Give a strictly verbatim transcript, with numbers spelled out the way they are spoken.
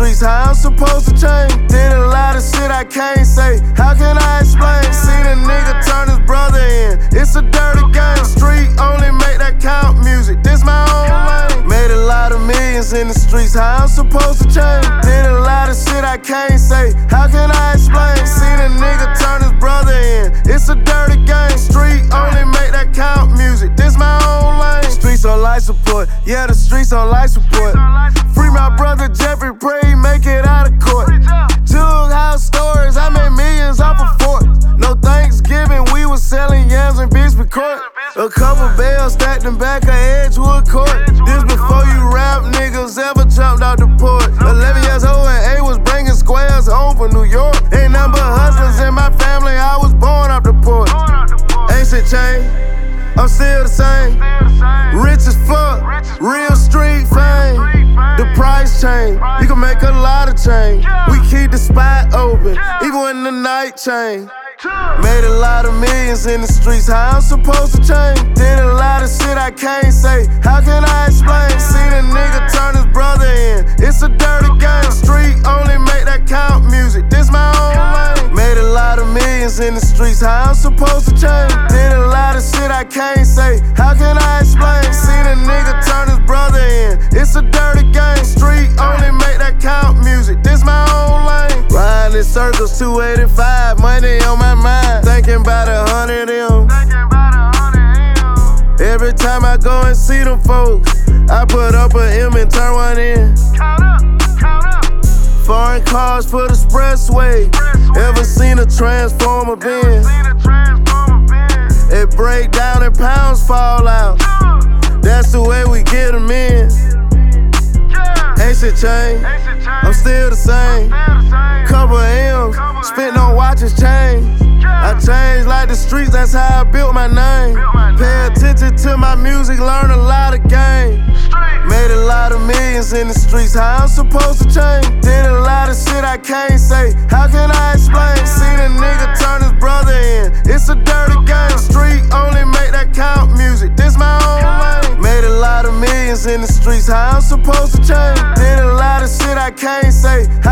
streets, how I'm supposed to change. Did a lot of shit I can't say. How can I explain? Seen a nigga turn his brother in. It's a dirty game. Street only make that count music. This my own lane. Made a lot of millions in the streets, how I'm supposed to change. Did a lot of shit I can't say. How can I explain? Seen a nigga turn his brother in. It's a dirty game. Street only make that count music. This my own lane. Streets on life support. Yeah, the streets on life support. Free my brother Jeffrey, pray he make it out of court. Jug house stores, I made millions off a fork. No Thanksgiving, we was selling yams and Bisbee Court. A couple bells stacked in back of Edgewood Court. This before you rap niggas ever jumped out the porch. Eleven years old and A was bringing squares home from New York. Ain't nothing but hustlers in my family, I was born off the porch. Ain't shit changed, I'm still the same. Rich as fuck, real street fame. The price change, you can make a lot of change. We keep the spot open, even when the night change. Made a lot of millions in the streets, how I'm supposed to change. Did a lot of shit I can't say. How can I explain? Seen a nigga turn his brother in. It's a dirty game. Street only make that count music. This my own lane. Made a lot of millions in the streets, how I'm supposed to change. Did a lot of shit I can't say. How can I explain? Seen a nigga turn his brother in. It's a dirty game. Street only make that count music. This my own lane. Riding in circles, two eighty-five, money on my mind. Thinking about a hundred M. Every time I go and see them folks, I put up a M and turn one in. Foreign cars for the expressway. Ever seen a Transformer Benz? It break down and pounds fall out. That's the way we get them in. Ain't shit changed, I'm still the same. Couple M's, spent on watches change. I changed like the streets, that's how I built my name. Pay attention to my music, learn a lot of game. Made a lot of millions in the streets, how I'm supposed to change. Did a lot of shit I can't say. How can I explain? Seen a nigga turn his brother in. It's a dirty game. Street only make that count music. This my own lane. Made a lot of millions in the streets, how I'm supposed to change. Did a lot of shit I can't say.